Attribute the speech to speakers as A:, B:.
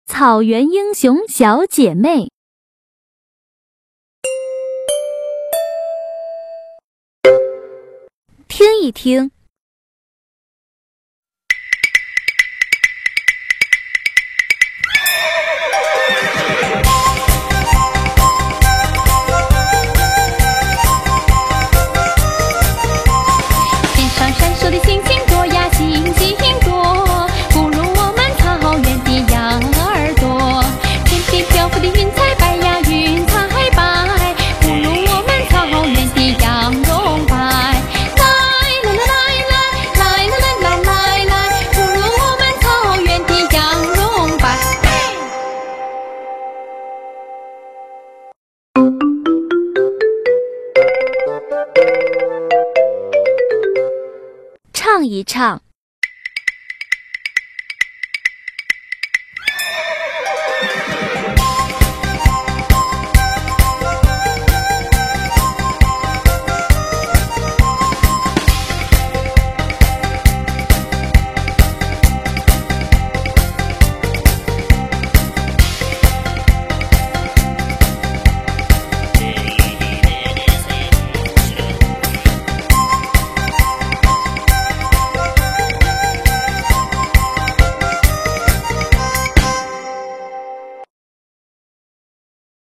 A: 草原英雄小姐妹。听一听，
B: 天上闪烁的星星多呀，星星多，不如我们草原的羊儿多。天边漂浮的云彩白呀，云彩白，不如我们草原的羊绒白。来来来来来来来来来，不如我们草原的羊绒白。
A: 唱一唱。